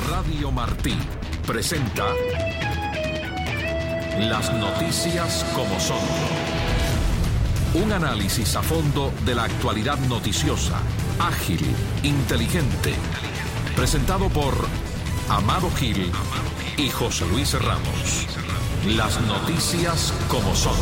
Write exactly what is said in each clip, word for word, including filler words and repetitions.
Radio Martí presenta Las noticias como son. Un análisis a fondo de la actualidad noticiosa, ágil, inteligente. Presentado por Amado Gil y José Luis Ramos. Las noticias como son.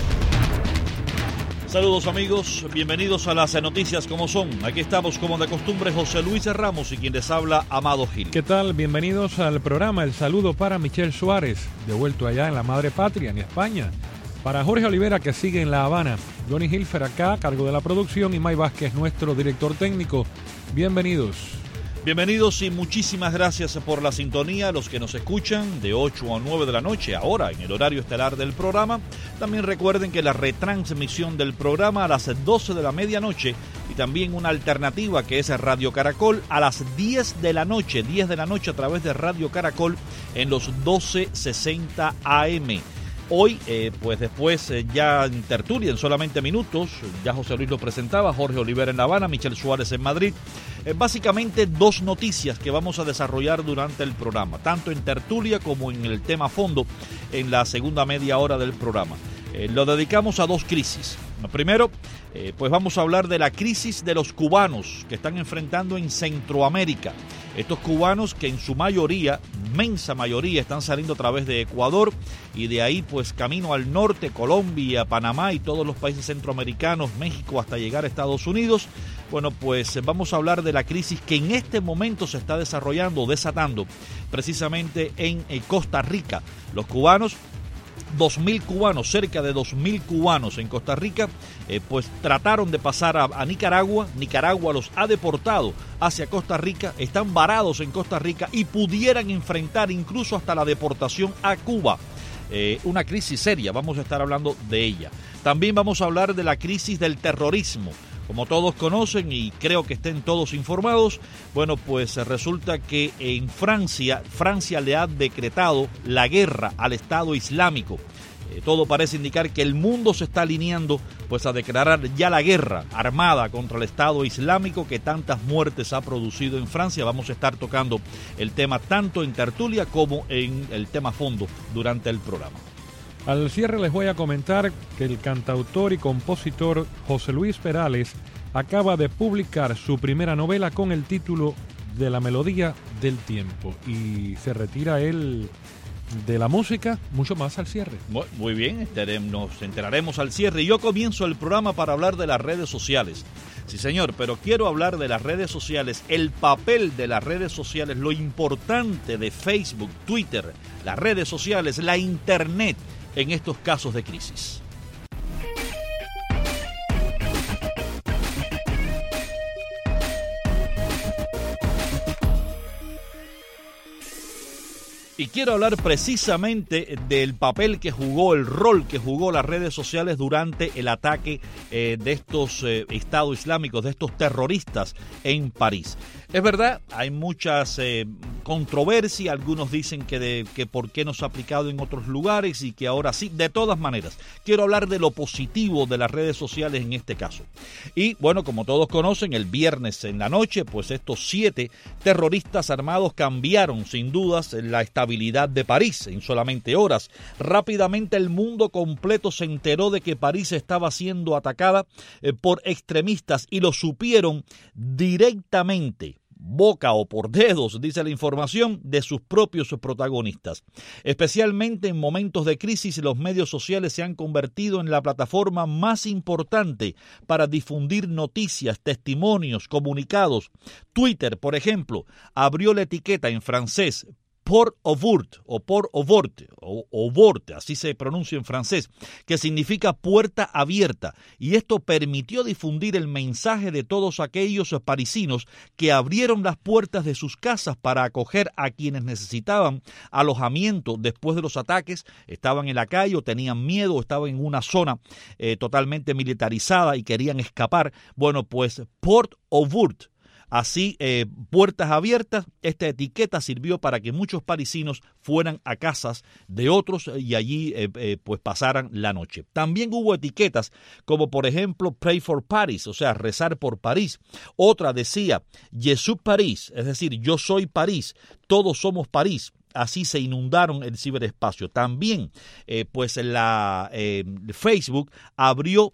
Saludos amigos, bienvenidos a las noticias como son. Aquí estamos como de costumbre José Luis Ramos y quien les habla Amado Gil. ¿Qué tal? Bienvenidos al programa. El saludo para Michelle Suárez, devuelto allá en la madre patria, en España. Para Jorge Olivera, que sigue en La Habana. Johnny Hilfer acá, a cargo de la producción, y May Vázquez, nuestro director técnico. Bienvenidos. Bienvenidos y muchísimas gracias por la sintonía, los que nos escuchan de ocho a nueve de la noche, ahora en el horario estelar del programa. También recuerden que la retransmisión del programa a las doce de la medianoche y también una alternativa que es Radio Caracol a las diez de la noche, diez de la noche a través de Radio Caracol en los doce sesenta A M. Hoy, eh, pues después eh, ya en tertulia, en solamente minutos, ya José Luis lo presentaba, Jorge Olivera en La Habana, Michelle Suárez en Madrid. Eh, básicamente dos noticias que vamos a desarrollar durante el programa, tanto en tertulia como en el tema fondo, en la segunda media hora del programa. Eh, lo dedicamos a dos crisis. Primero, eh, pues vamos a hablar de la crisis de los cubanos que están enfrentando en Centroamérica. Estos cubanos que en su mayoría, inmensa mayoría, están saliendo a través de Ecuador y de ahí pues camino al norte, Colombia, Panamá y todos los países centroamericanos, México, hasta llegar a Estados Unidos. Bueno, pues vamos a hablar de la crisis que en este momento se está desarrollando, desatando precisamente en eh, Costa Rica. Los cubanos, dos mil cubanos, cerca de dos mil cubanos en Costa Rica, eh, pues trataron de pasar a, a Nicaragua. Nicaragua los ha deportado hacia Costa Rica, están varados en Costa Rica y pudieran enfrentar incluso hasta la deportación a Cuba. Eh, una crisis seria, vamos a estar hablando de ella. También vamos a hablar de la crisis del terrorismo. Como todos conocen y creo que estén todos informados, bueno, pues resulta que en Francia, Francia le ha decretado la guerra al Estado Islámico. Eh, todo parece indicar que el mundo se está alineando pues a declarar ya la guerra armada contra el Estado Islámico que tantas muertes ha producido en Francia. Vamos a estar tocando el tema tanto en tertulia como en el tema fondo durante el programa. Al cierre les voy a comentar que el cantautor y compositor José Luis Perales acaba de publicar su primera novela con el título de La Melodía del Tiempo y se retira él de la música, mucho más al cierre. Muy bien, nos enteraremos al cierre. Yo comienzo el programa para hablar de las redes sociales. Sí, señor, pero quiero hablar de las redes sociales, el papel de las redes sociales, lo importante de Facebook, Twitter, las redes sociales, la Internet en estos casos de crisis. Y quiero hablar precisamente del papel que jugó, el rol que jugó las redes sociales durante el ataque eh, de estos eh, estados islámicos, de estos terroristas en París. Es verdad, hay muchas eh, controversias, algunos dicen que, de, que por qué no se ha aplicado en otros lugares y que ahora sí. De todas maneras, quiero hablar de lo positivo de las redes sociales en este caso. Y bueno, como todos conocen, el viernes en la noche, pues estos siete terroristas armados cambiaron sin dudas la estabilidad de París en solamente horas. Rápidamente el mundo completo se enteró de que París estaba siendo atacada eh, por extremistas y lo supieron directamente, boca o por dedos, dice la información, de sus propios protagonistas. Especialmente en momentos de crisis, los medios sociales se han convertido en la plataforma más importante para difundir noticias, testimonios, comunicados. Twitter, por ejemplo, abrió la etiqueta en francés Port Ouvert o Port Ouvert o Ouvert, así se pronuncia en francés, que significa puerta abierta, y esto permitió difundir el mensaje de todos aquellos parisinos que abrieron las puertas de sus casas para acoger a quienes necesitaban alojamiento después de los ataques, estaban en la calle o tenían miedo, o estaban en una zona eh, totalmente militarizada y querían escapar. Bueno, pues Port Ouvert Así, eh, puertas abiertas, esta etiqueta sirvió para que muchos parisinos fueran a casas de otros y allí eh, eh, pues pasaran la noche. También hubo etiquetas como por ejemplo Pray for Paris, o sea, rezar por París. Otra decía Je suis Paris, es decir, yo soy París, todos somos París. Así se inundaron el ciberespacio. También, eh, pues la eh, Facebook abrió,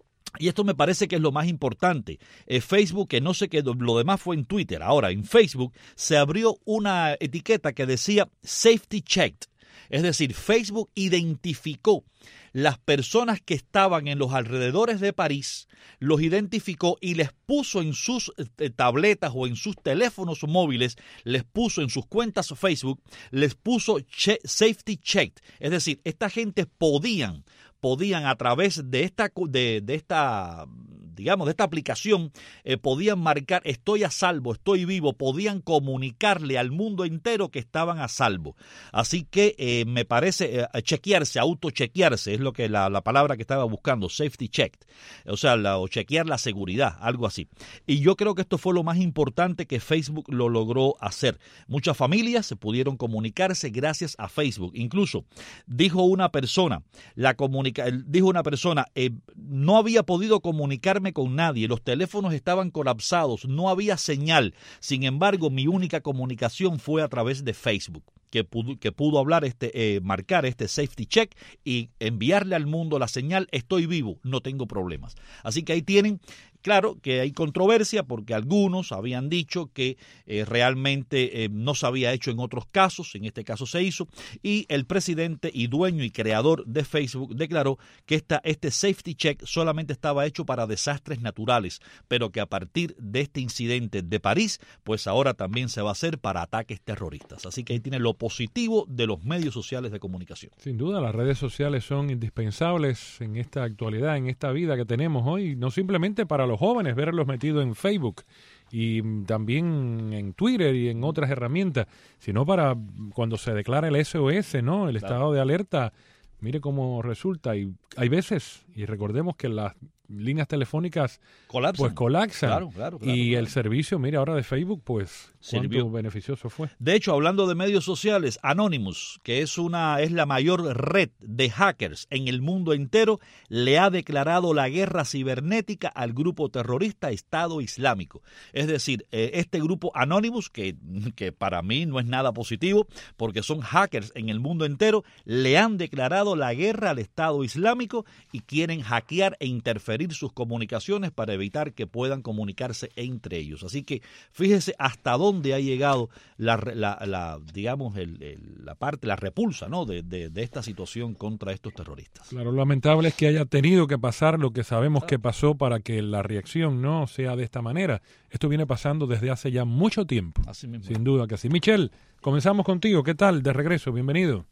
y esto me parece que es lo más importante, eh, Facebook, que no sé qué, lo demás fue en Twitter. Ahora, en Facebook se abrió una etiqueta que decía Safety Checked. Es decir, Facebook identificó las personas que estaban en los alrededores de París, los identificó y les puso en sus eh, tabletas o en sus teléfonos móviles, les puso en sus cuentas Facebook, les puso che- Safety Checked. Es decir, esta gente podían, podían a través de esta, de, de esta digamos, de esta aplicación, eh, podían marcar estoy a salvo, estoy vivo, podían comunicarle al mundo entero que estaban a salvo. Así que eh, me parece eh, chequearse, autochequearse, es lo que la, la palabra que estaba buscando, safety checked, o sea, la, o chequear la seguridad, algo así. Y yo creo que esto fue lo más importante que Facebook lo logró hacer. Muchas familias se pudieron comunicarse gracias a Facebook. Incluso dijo una persona, la comunica, dijo una persona, eh, no había podido comunicarme con nadie, los teléfonos estaban colapsados, no había señal. Sin embargo, mi única comunicación fue a través de Facebook, que pudo, que pudo hablar, este, eh, marcar este safety check y enviarle al mundo la señal, estoy vivo, no tengo problemas. Así que ahí tienen. Claro que hay controversia porque algunos habían dicho que eh, realmente eh, no se había hecho en otros casos, en este caso se hizo, y el presidente y dueño y creador de Facebook declaró que esta, este safety check solamente estaba hecho para desastres naturales, pero que a partir de este incidente de París, pues ahora también se va a hacer para ataques terroristas. Así que ahí tiene lo positivo de los medios sociales de comunicación. Sin duda, las redes sociales son indispensables en esta actualidad, en esta vida que tenemos hoy, no simplemente para los jóvenes, verlos metidos en Facebook y también en Twitter y en otras herramientas, sino para cuando se declara el S O S, ¿no? El Claro. estado de alerta, mire cómo resulta. Y hay veces, y recordemos que las líneas telefónicas Colapsan. pues colapsan. Claro, claro, claro, y claro. el servicio, mire, ahora de Facebook, pues cuánto Sirvió. beneficioso fue. De hecho, hablando de medios sociales, Anonymous, que es una es la mayor red de hackers en el mundo entero, le ha declarado la guerra cibernética al grupo terrorista Estado Islámico. Es decir, eh, este grupo Anonymous, que, que para mí no es nada positivo, porque son hackers en el mundo entero, le han declarado la guerra al Estado Islámico y quieren hackear e interferir sus comunicaciones para evitar que puedan comunicarse entre ellos. Así que fíjese hasta dónde ha llegado la, la, la digamos, el, el, la parte, la repulsa, ¿no? de, de, de esta situación contra estos terroristas. Claro, lo lamentable es que haya tenido que pasar lo que sabemos que pasó para que la reacción no sea de esta manera. Esto viene pasando desde hace ya mucho tiempo. Así mismo. Sin duda que sí. Michelle, comenzamos contigo. ¿Qué tal? De regreso, bienvenido.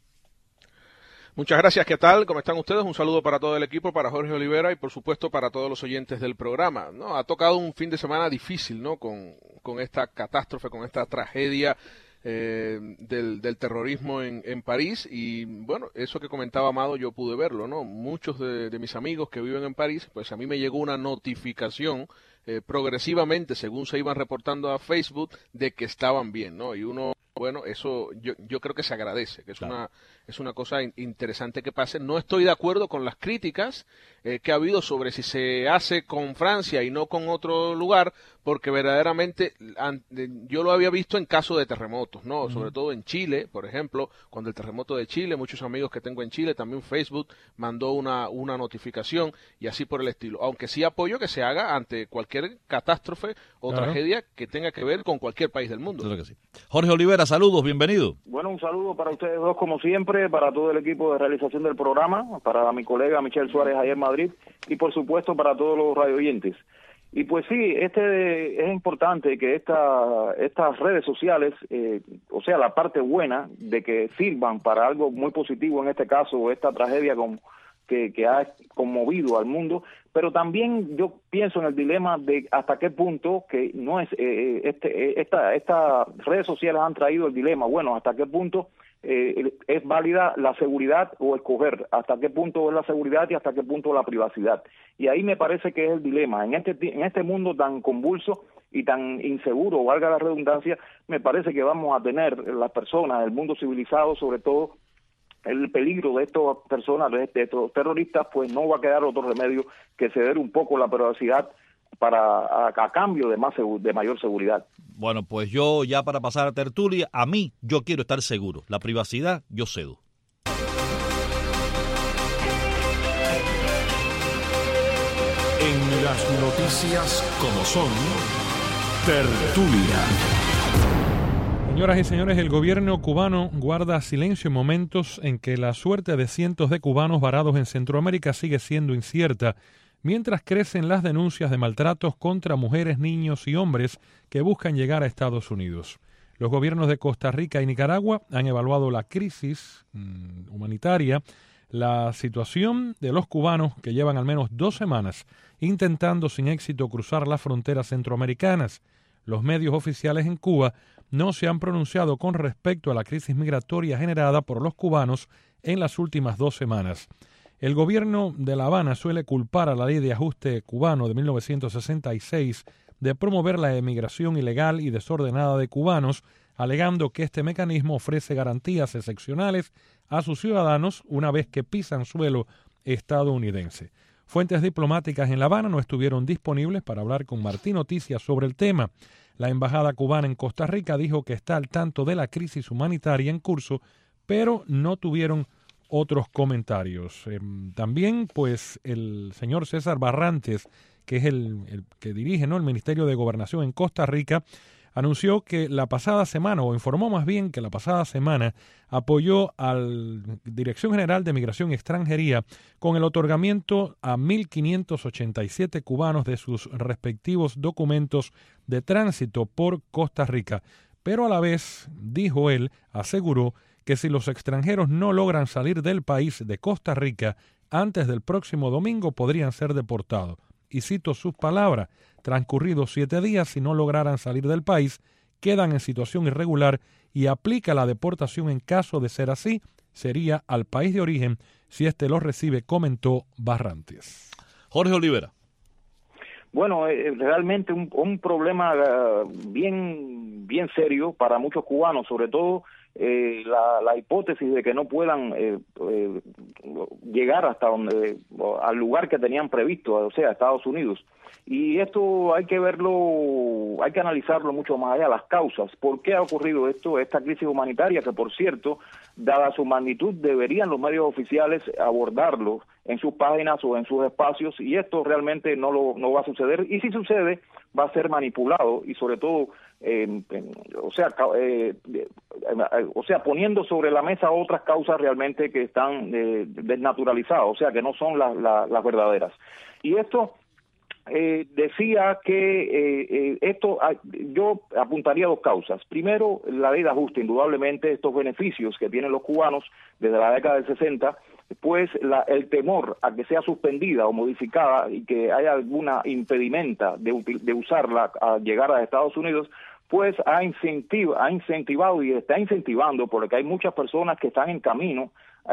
Muchas gracias, ¿qué tal? ¿Cómo están ustedes? Un saludo para todo el equipo, para Jorge Olivera y por supuesto para todos los oyentes del programa. ¿No? Ha tocado un fin de semana difícil, ¿no? Con, con esta catástrofe, con esta tragedia eh, del, del terrorismo en, en París y bueno, eso que comentaba Amado yo pude verlo, ¿no? Muchos de, de mis amigos que viven en París, pues a mí me llegó una notificación eh, progresivamente, según se iban reportando a Facebook, de que estaban bien, ¿no? Y uno, bueno, eso yo, yo creo que se agradece, que es Claro. una es una cosa in- interesante que pase. No estoy de acuerdo con las críticas eh, que ha habido sobre si se hace con Francia y no con otro lugar, porque verdaderamente an- de- yo lo había visto en caso de terremotos, ¿no? Sobre todo en Chile, por ejemplo, cuando el terremoto de Chile, muchos amigos que tengo en Chile, también Facebook mandó una, una notificación y así por el estilo. Aunque sí apoyo que se haga ante cualquier catástrofe o Claro. tragedia que tenga que ver con cualquier país del mundo. Claro que sí. Jorge Olivera, saludos, bienvenido. Bueno, un saludo para ustedes dos como siempre, para todo el equipo de realización del programa, para mi colega Michelle Suárez allá en Madrid y por supuesto para todos los radioyentes. Y pues sí, este es importante que esta, estas redes sociales, eh, o sea, la parte buena de que sirvan para algo muy positivo, en este caso, esta tragedia con, que, que ha conmovido al mundo, pero también yo pienso en el dilema de hasta qué punto que no es eh, este eh, esta estas redes sociales han traído el dilema, bueno, hasta qué punto eh, es válida la seguridad o escoger, hasta qué punto es la seguridad y hasta qué punto la privacidad. Y ahí me parece que es el dilema en este en este mundo tan convulso y tan inseguro, valga la redundancia, me parece que vamos a tener las personas, el mundo civilizado sobre todo, el peligro de estas personas, de estos terroristas, pues no va a quedar otro remedio que ceder un poco la privacidad para a, a cambio de más de mayor seguridad. Bueno, pues yo ya para pasar a tertulia, a mí yo quiero estar seguro. La privacidad yo cedo. En las noticias como son, tertulia. Señoras y señores, el gobierno cubano guarda silencio en momentos en que la suerte de cientos de cubanos varados en Centroamérica sigue siendo incierta, mientras crecen las denuncias de maltratos contra mujeres, niños y hombres que buscan llegar a Estados Unidos. Los gobiernos de Costa Rica y Nicaragua han evaluado la crisis mmm, humanitaria, la situación de los cubanos que llevan al menos dos semanas intentando sin éxito cruzar las fronteras centroamericanas. Los medios oficiales en Cuba no se han pronunciado con respecto a la crisis migratoria generada por los cubanos en las últimas dos semanas. El gobierno de La Habana suele culpar a la ley de ajuste cubano de mil novecientos sesenta y seis de promover la emigración ilegal y desordenada de cubanos, alegando que este mecanismo ofrece garantías excepcionales a sus ciudadanos una vez que pisan suelo estadounidense. Fuentes diplomáticas en La Habana no estuvieron disponibles para hablar con Martín Noticias sobre el tema. La embajada cubana en Costa Rica dijo que está al tanto de la crisis humanitaria en curso, pero no tuvieron otros comentarios. Eh, también, pues, el señor César Barrantes, que es el, el que dirige, ¿no?, el Ministerio de Gobernación en Costa Rica, anunció que la pasada semana, o informó más bien que la pasada semana, apoyó a la Dirección General de Migración y Extranjería con el otorgamiento a mil quinientos ochenta y siete cubanos de sus respectivos documentos de tránsito por Costa Rica. Pero a la vez, dijo él, aseguró que si los extranjeros no logran salir del país de Costa Rica antes del próximo domingo podrían ser deportados. Y cito sus palabras: transcurridos siete días, si no lograran salir del país, quedan en situación irregular y aplica la deportación en caso de ser así, sería al país de origen si éste los recibe, comentó Barrantes. Jorge Olivera. Bueno, eh, realmente un, un problema uh, bien, bien serio para muchos cubanos, sobre todo eh, la, la hipótesis de que no puedan eh, eh, llegar hasta donde, al lugar que tenían previsto, o sea, Estados Unidos. Y esto hay que verlo, hay que analizarlo mucho más allá, las causas. ¿Por qué ha ocurrido esto, esta crisis humanitaria? Que, por cierto, dada su magnitud, deberían los medios oficiales abordarlo en sus páginas o en sus espacios, y esto realmente no lo no va a suceder, y si sucede, va a ser manipulado, y sobre todo, eh, o sea, eh, eh, o sea, poniendo sobre la mesa otras causas realmente que están eh, desnaturalizadas, o sea, que no son las, las, las verdaderas. Y esto... Eh, decía que eh, eh, esto, yo apuntaría a dos causas. Primero, la ley de ajuste, indudablemente estos beneficios que tienen los cubanos desde la década del sesenta, pues la, el temor a que sea suspendida o modificada y que haya alguna impedimenta de, de usarla a llegar a Estados Unidos, pues ha, incentiv, ha incentivado y está incentivando, porque hay muchas personas que están en camino,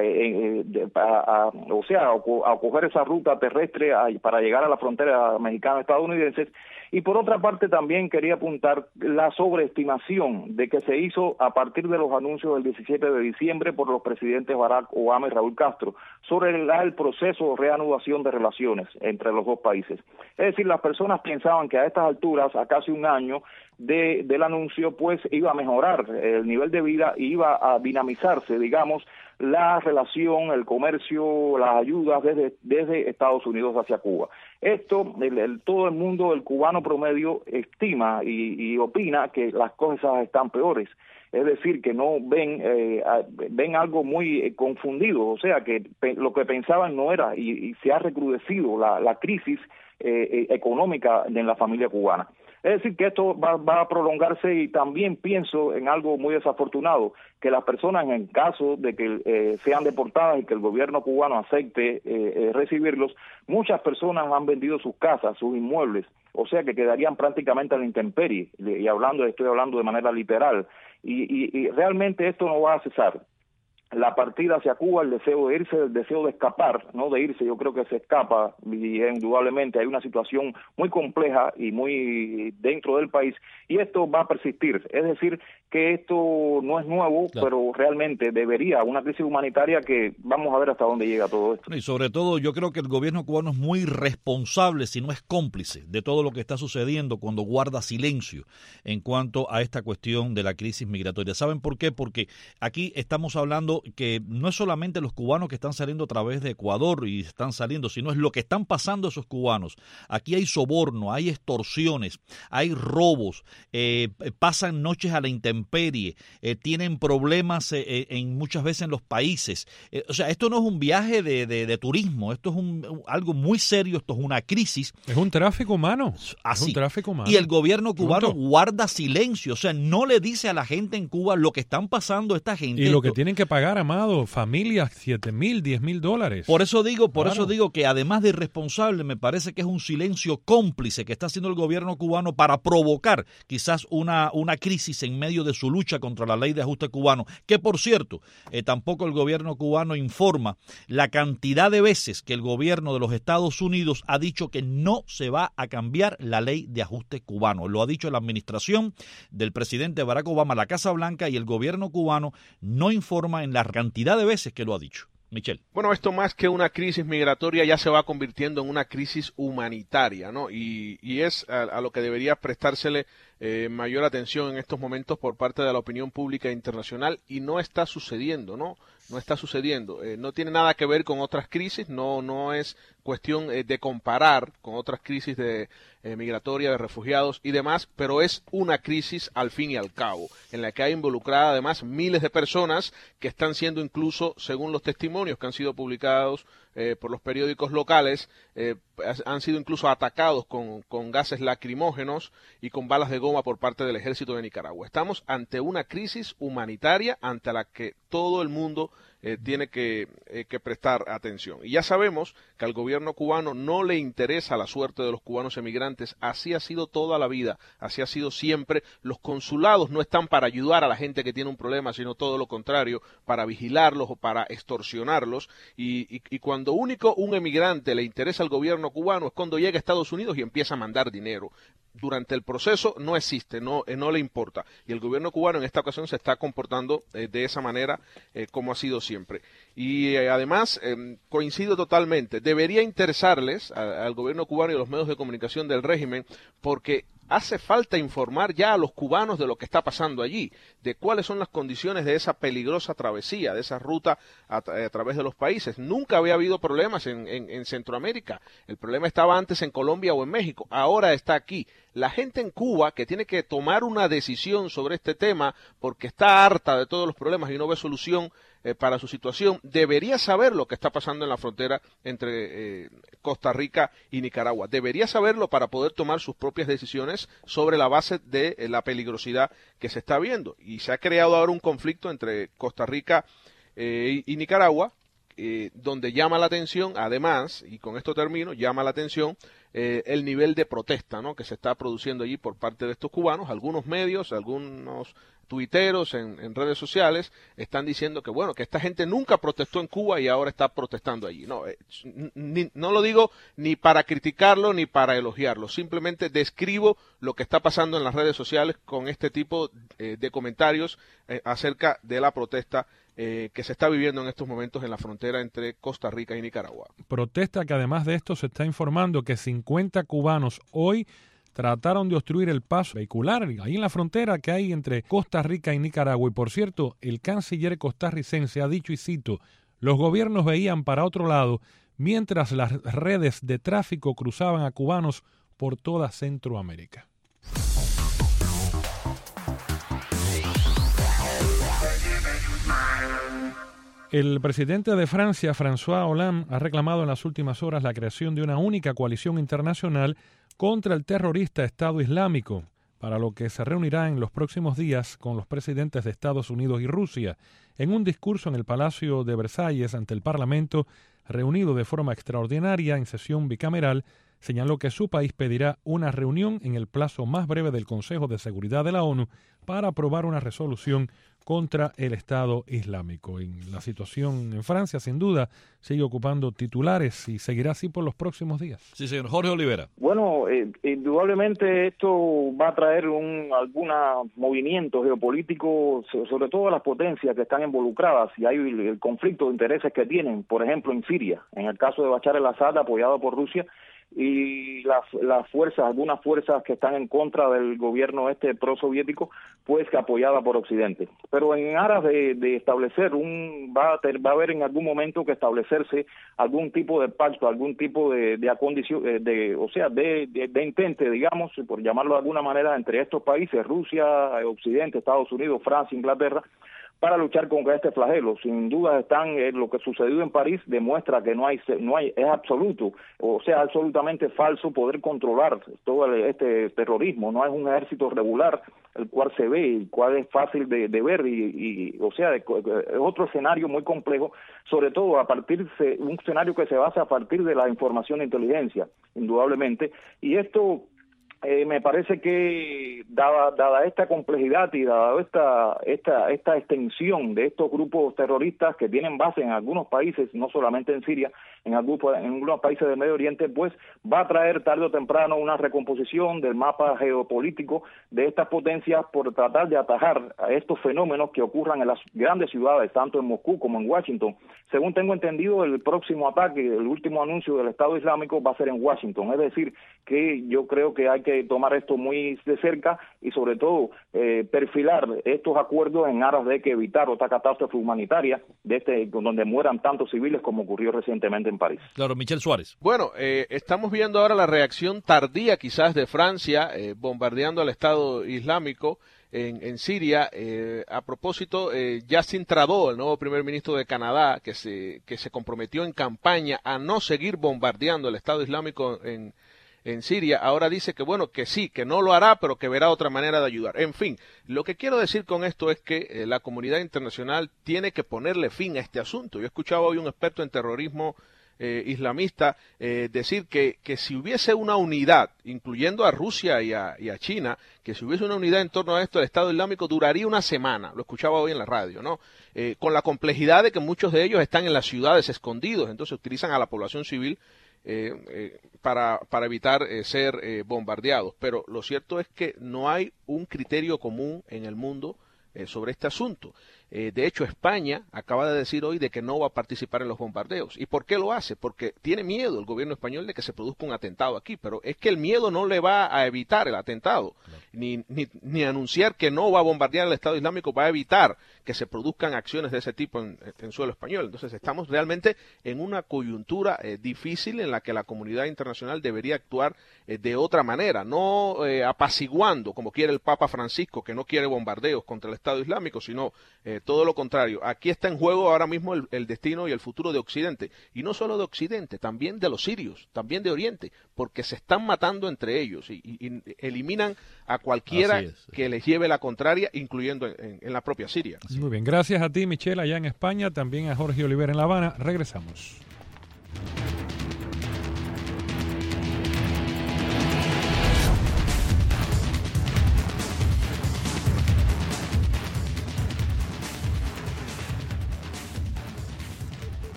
eh, eh, a, a, o sea, a, a coger esa ruta terrestre a, para llegar a la frontera mexicana-estadounidense. Y por otra parte también quería apuntar la sobreestimación de que se hizo a partir de los anuncios del diecisiete de diciembre por los presidentes Barack Obama y Raúl Castro sobre el, el proceso de reanudación de relaciones entre los dos países. Es decir, las personas pensaban que a estas alturas, a casi un año de, del anuncio, pues iba a mejorar el nivel de vida y iba a dinamizarse, digamos, la relación, el comercio, las ayudas desde, desde Estados Unidos hacia Cuba. Esto, el, el, todo el mundo, el cubano promedio, estima y, y opina que las cosas están peores. Es decir, que no ven eh, ven algo muy eh, confundido, o sea, que pe lo que pensaban no era, y, y se ha recrudecido la, la crisis eh, eh, económica en la familia cubana. Es decir, que esto va, va a prolongarse, y también pienso en algo muy desafortunado, que las personas, en caso de que eh, sean deportadas y que el gobierno cubano acepte eh, eh, recibirlos, muchas personas han vendido sus casas, sus inmuebles, o sea que quedarían prácticamente a la intemperie, y hablando, estoy hablando de manera literal, y, y, y realmente esto no va a cesar. la partida hacia Cuba, el deseo de irse, el deseo de escapar, no de irse, yo creo que se escapa y indudablemente hay una situación muy compleja y muy dentro del país y esto va a persistir, es decir, que esto no es nuevo, claro, pero realmente debería, una crisis humanitaria que vamos a ver hasta dónde llega todo esto. Y sobre todo yo creo que el gobierno cubano es muy responsable, si no es cómplice, de todo lo que está sucediendo cuando guarda silencio en cuanto a esta cuestión de la crisis migratoria. ¿Saben por qué? Porque aquí estamos hablando que no es solamente los cubanos que están saliendo a través de Ecuador y están saliendo, sino es lo que están pasando esos cubanos. Aquí hay soborno, hay extorsiones, hay robos, eh, pasan noches a la intemperie, eh, tienen problemas eh, en muchas veces en los países. Eh, o sea, esto no es un viaje de, de, de turismo, esto es un, algo muy serio, esto es una crisis. Es un tráfico humano. Así. Es un tráfico humano. Y el gobierno cubano Punto. guarda silencio, o sea, no le dice a la gente en Cuba lo que están pasando esta gente. Y lo que tienen que pagar, Amado, familias, siete mil, diez mil dólares. Por eso digo, por claro. eso digo que además de irresponsable, me parece que es un silencio cómplice que está haciendo el gobierno cubano para provocar quizás una, una crisis en medio de su lucha contra la ley de ajuste cubano, que por cierto, eh, tampoco el gobierno cubano informa la cantidad de veces que el gobierno de los Estados Unidos ha dicho que no se va a cambiar la ley de ajuste cubano. Lo ha dicho la administración del presidente Barack Obama, la Casa Blanca, y el gobierno cubano no informa en la cantidad de veces que lo ha dicho. Michel. Bueno, esto más que una crisis migratoria ya se va convirtiendo en una crisis humanitaria, ¿no? Y, y es a, a lo que debería prestársele eh, mayor atención en estos momentos por parte de la opinión pública internacional y no está sucediendo, ¿no? No está sucediendo. Eh, no tiene nada que ver con otras crisis, no, no es cuestión eh, de comparar con otras crisis de eh, migratoria, de refugiados y demás, pero es una crisis al fin y al cabo, en la que hay involucrada además miles de personas que están siendo incluso, según los testimonios que han sido publicados eh, por los periódicos locales, eh, han sido incluso atacados con, con gases lacrimógenos y con balas de goma por parte del ejército de Nicaragua. Estamos ante una crisis humanitaria ante la que todo el mundo eh, tiene que, eh, que prestar atención. Y ya sabemos que al gobierno cubano no le interesa la suerte de los cubanos emigrantes, así ha sido toda la vida, así ha sido siempre. Los consulados no están para ayudar a la gente que tiene un problema, sino todo lo contrario, para vigilarlos o para extorsionarlos. Y, y, y cuando único un emigrante le interesa al gobierno cubano es cuando llega a Estados Unidos y empieza a mandar dinero. Durante el proceso no existe, no, eh, no le importa. Y el gobierno cubano en esta ocasión se está comportando eh, de esa manera eh, como ha sido siempre. Y eh, además, eh, coincido totalmente, debería interesarles a, al gobierno cubano y a los medios de comunicación del régimen, porque hace falta informar ya a los cubanos de lo que está pasando allí, de cuáles son las condiciones de esa peligrosa travesía, de esa ruta a, tra a través de los países. Nunca había habido problemas en, en, en Centroamérica. El problema estaba antes en Colombia o en México. Ahora está aquí. La gente en Cuba que tiene que tomar una decisión sobre este tema porque está harta de todos los problemas y no ve solución eh, para su situación, debería saber lo que está pasando en la frontera entre eh, Costa Rica y Nicaragua. Debería saberlo para poder tomar sus propias decisiones sobre la base de eh, la peligrosidad que se está viendo. Y se ha creado ahora un conflicto entre Costa Rica eh, y, y Nicaragua, eh, donde llama la atención, además, y con esto termino, llama la atención eh, el nivel de protesta, ¿no?, que se está produciendo allí por parte de estos cubanos. Algunos medios, algunos tuiteros en, en redes sociales están diciendo que bueno, que esta gente nunca protestó en Cuba y ahora está protestando allí. No, eh, ni, no lo digo ni para criticarlo ni para elogiarlo, simplemente describo lo que está pasando en las redes sociales con este tipo eh, de comentarios eh, acerca de la protesta eh, que se está viviendo en estos momentos en la frontera entre Costa Rica y Nicaragua. Protesta que además de esto se está informando que cincuenta cubanos hoy trataron de obstruir el paso vehicular ahí en la frontera que hay entre Costa Rica y Nicaragua. Y por cierto, el canciller costarricense ha dicho, y cito, los gobiernos veían para otro lado mientras las redes de tráfico cruzaban a cubanos por toda Centroamérica. El presidente de Francia, François Hollande, ha reclamado en las últimas horas la creación de una única coalición internacional contra el terrorista Estado Islámico, para lo que se reunirá en los próximos días con los presidentes de Estados Unidos y Rusia. En un discurso en el Palacio de Versalles ante el Parlamento, reunido de forma extraordinaria en sesión bicameral, señaló que su país pedirá una reunión en el plazo más breve del Consejo de Seguridad de la ONU para aprobar una resolución contra el Estado Islámico. En la situación en Francia, sin duda, sigue ocupando titulares y seguirá así por los próximos días. Sí, señor. Jorge Olivera. Bueno, eh, indudablemente esto va a traer un algunos movimientos geopolíticos, sobre todo a las potencias que están involucradas, y hay el, el conflicto de intereses que tienen, por ejemplo, en Siria, en el caso de Bashar al-Assad, apoyado por Rusia, y las, las fuerzas, algunas fuerzas que están en contra del gobierno este prosoviético, pues que apoyada por Occidente. Pero en aras de, de establecer un, va a, ter, va a haber en algún momento que establecerse algún tipo de pacto, algún tipo de, de acondición, de, de, o sea, de, de, de intente, digamos, por llamarlo de alguna manera, entre estos países, Rusia, Occidente, Estados Unidos, Francia, Inglaterra, para luchar contra este flagelo. Sin duda están, eh, lo que sucedió en París demuestra que no hay, no hay, es absoluto, o sea, absolutamente falso poder controlar todo el, este terrorismo. No es un ejército regular el cual se ve, el cual es fácil de, de ver y, y, o sea, es otro escenario muy complejo, sobre todo a partir de un escenario que se basa a partir de la información de inteligencia, indudablemente, y esto Eh, me parece que dada dada esta complejidad y dada esta esta esta extensión de estos grupos terroristas que tienen base en algunos países, no solamente en Siria, en algunos, en algunos países del Medio Oriente, pues va a traer tarde o temprano una recomposición del mapa geopolítico de estas potencias por tratar de atajar a estos fenómenos que ocurran en las grandes ciudades, tanto en Moscú como en Washington. Según tengo entendido, el próximo ataque, el último anuncio del Estado Islámico va a ser en Washington, es decir, que yo creo que hay que tomar esto muy de cerca y sobre todo eh, perfilar estos acuerdos en aras de que evitar otra catástrofe humanitaria de este donde mueran tantos civiles como ocurrió recientemente en París. Claro, Michel Suárez. Bueno, eh, estamos viendo ahora la reacción tardía quizás de Francia eh, bombardeando al Estado Islámico en, en Siria. Eh, a propósito, eh, Justin Trudeau, el nuevo primer ministro de Canadá, que se, que se comprometió en campaña a no seguir bombardeando al Estado Islámico en en Siria, ahora dice que bueno, que sí, que no lo hará, pero que verá otra manera de ayudar. En fin, lo que quiero decir con esto es que eh, la comunidad internacional tiene que ponerle fin a este asunto. Yo escuchaba hoy un experto en terrorismo eh, islamista eh, decir que, que si hubiese una unidad, incluyendo a Rusia y a, y a China, que si hubiese una unidad en torno a esto, el Estado Islámico duraría una semana. Lo escuchaba hoy en la radio, ¿no? Eh, con la complejidad de que muchos de ellos están en las ciudades escondidos, entonces utilizan a la población civil Eh, eh, para, para evitar eh, ser eh, bombardeados. Pero lo cierto es que no hay un criterio común en el mundo eh, sobre este asunto. Eh, de hecho, España acaba de decir hoy de que no va a participar en los bombardeos. ¿Y por qué lo hace? Porque tiene miedo el gobierno español de que se produzca un atentado aquí, pero es que el miedo no le va a evitar el atentado, claro. ni, ni, ni anunciar que no va a bombardear el Estado Islámico va a evitar que se produzcan acciones de ese tipo en, en suelo español. Entonces estamos realmente en una coyuntura eh, difícil en la que la comunidad internacional debería actuar eh, de otra manera, no eh, apaciguando como quiere el Papa Francisco, que no quiere bombardeos contra el Estado Islámico, sino eh, todo lo contrario. Aquí está en juego ahora mismo el, el destino y el futuro de Occidente, y no solo de Occidente, también de los sirios, también de Oriente, porque se están matando entre ellos y, y, y eliminan a cualquiera es, sí. que les lleve la contraria, incluyendo en, en la propia Siria. Muy bien, gracias a ti, Michelle, allá en España, también a Jorge Olivera en La Habana. Regresamos.